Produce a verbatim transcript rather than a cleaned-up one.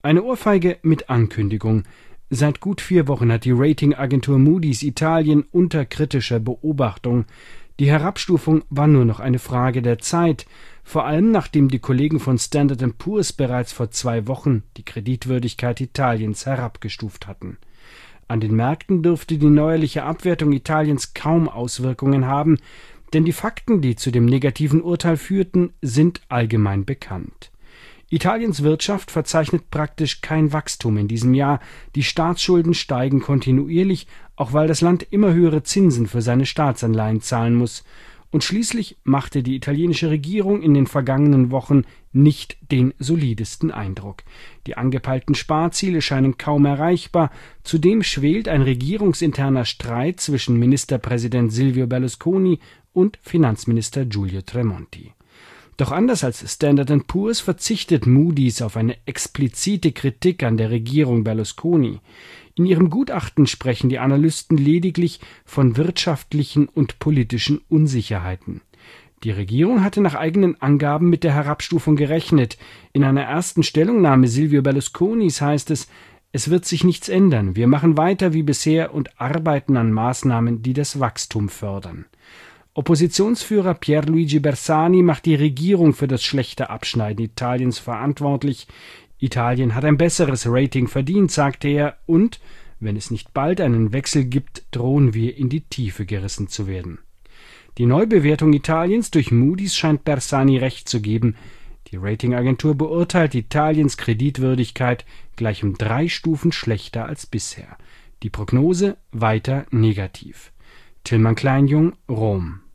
Eine Ohrfeige mit Ankündigung. Seit gut vier Wochen hat die Ratingagentur Moody's Italien unter kritischer Beobachtung. Die Herabstufung war nur noch eine Frage der Zeit, vor allem nachdem die Kollegen von Standard and Poor's bereits vor zwei Wochen die Kreditwürdigkeit Italiens herabgestuft hatten. An den Märkten dürfte die neuerliche Abwertung Italiens kaum Auswirkungen haben, denn die Fakten, die zu dem negativen Urteil führten, sind allgemein bekannt. Italiens Wirtschaft verzeichnet praktisch kein Wachstum in diesem Jahr, die Staatsschulden steigen kontinuierlich, auch weil das Land immer höhere Zinsen für seine Staatsanleihen zahlen muss, und schließlich machte die italienische Regierung in den vergangenen Wochen nicht den solidesten Eindruck. Die angepeilten Sparziele scheinen kaum erreichbar, zudem schwelt ein regierungsinterner Streit zwischen Ministerpräsident Silvio Berlusconi und Finanzminister Giulio Tremonti. Doch anders als Standard and Poor's verzichtet Moody's auf eine explizite Kritik an der Regierung Berlusconi. In ihrem Gutachten sprechen die Analysten lediglich von wirtschaftlichen und politischen Unsicherheiten. Die Regierung hatte nach eigenen Angaben mit der Herabstufung gerechnet. In einer ersten Stellungnahme Silvio Berlusconis heißt es: Es wird sich nichts ändern. Wir machen weiter wie bisher und arbeiten an Maßnahmen, die das Wachstum fördern. Oppositionsführer Pierluigi Bersani macht die Regierung für das schlechte Abschneiden Italiens verantwortlich. Italien hat ein besseres Rating verdient, sagte er, und wenn es nicht bald einen Wechsel gibt, drohen wir in die Tiefe gerissen zu werden. Die Neubewertung Italiens durch Moody's scheint Bersani recht zu geben. Die Ratingagentur beurteilt Italiens Kreditwürdigkeit gleich um drei Stufen schlechter als bisher. Die Prognose weiter negativ. Tilman Kleinjung, Rom.